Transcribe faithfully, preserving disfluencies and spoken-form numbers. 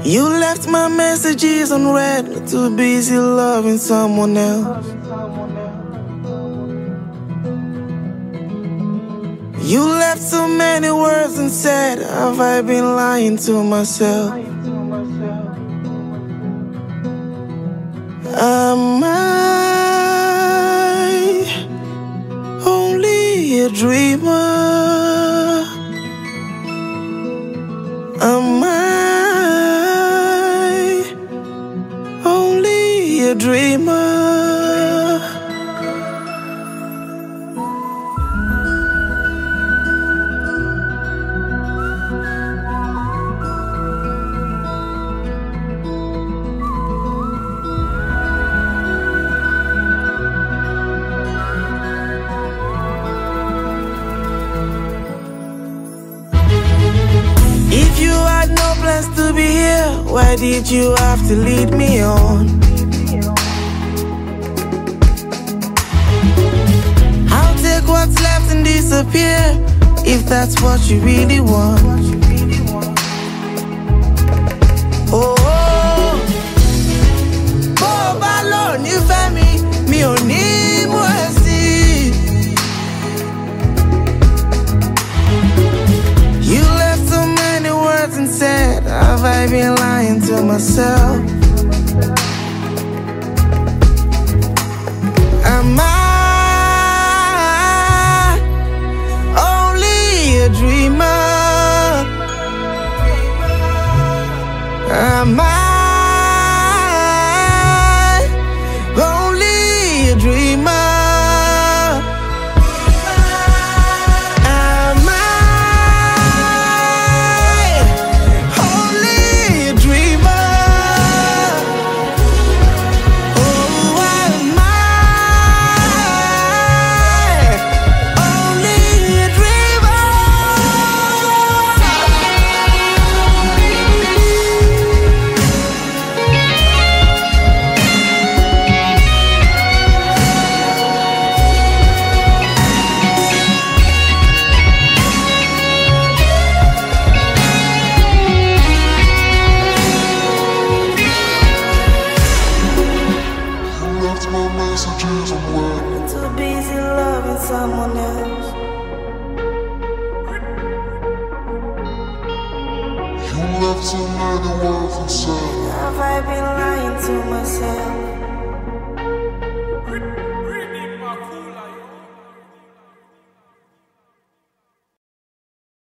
You left my messages unread, too busy loving someone else. You left so many words unsaid, have I been lying to myself? Am I only a dreamer? Am I only a dreamer? If you had no plans to be here, why did you have to lead me on? I'll take what's left and disappear, if that's what you really want. Oh, oh, bó bá lò nífẹ̀ẹ́ mi, mi ò ní mú ẹ sí. You left so many words and said, have I been lying to myself? Am I only a dreamer? Am I only a dreamer? Too busy loving someone else. You left so many words unsaid. Have I been lying to myself?